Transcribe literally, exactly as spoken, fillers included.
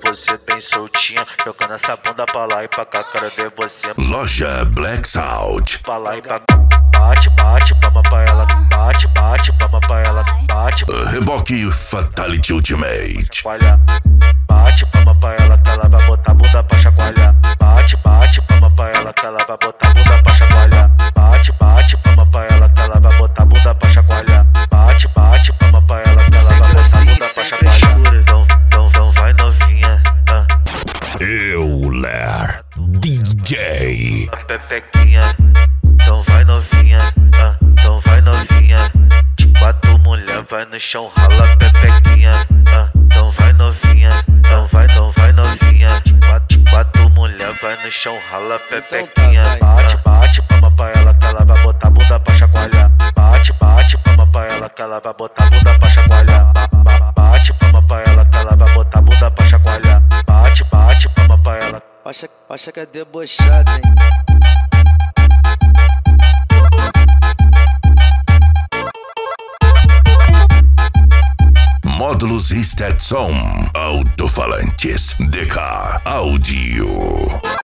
você bem soltinha, jogando essa bunda pra lá e pra cá, quero ver você. Loja Black Sound. Pra lá e pra cá, bate, bate, palma pra ela, bate, bate, palma pra ela, bate. Reboque Fatality Ultimate. Olha, bate, palma pra ela que ela vai botar a bunda pra chacoalhar. Bate, bate, palma pra ela que ela vai botar a bunda pra chacoalhar. Bate, bate, palma pra ela que ela vai botar a bunda pra chacoalhar. Bate, bate, palma pra ela que ela vai botar a bunda pra chacoalhar. Então, então, então vai novinha, ah. Euler D J. Pepequinha, então vai novinha, ah. Então vai novinha. De quatro mulher vai no chão, rala pepequinha, ah. Então vai novinha, então vai, então vai novinha. De quatro, de quatro mulher vai no chão, rala pepequinha. Bate, bate, palma pra ela que ela vai botar a bunda pra chacoalhar. Bate, bate, palma pra ela que ela vai botar a bunda pra chacoalhar. Bate, palma pra ela que ela vai botar a bunda pra chacoalhar. Bate, bate, palma pra ela. Acha, acha que é debochado, hein? Módulos Stetson. Alto-falantes D K Audio.